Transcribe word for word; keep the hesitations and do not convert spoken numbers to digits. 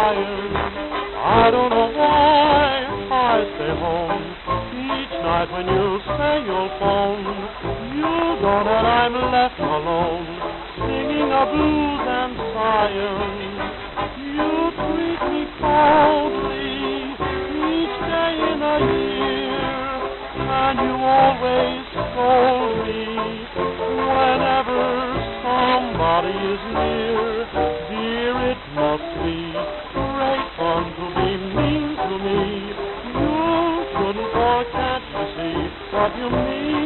tired. I don't know why I stay home each night when you say you'll phone. You don't know I'm left alone, singing a blues and sighing. You treat me coldly each day in a year, and you always scold me whenever somebody is near. Dear, it must be great fun to be mean to me. You shouldn't, for can't you see what you mean?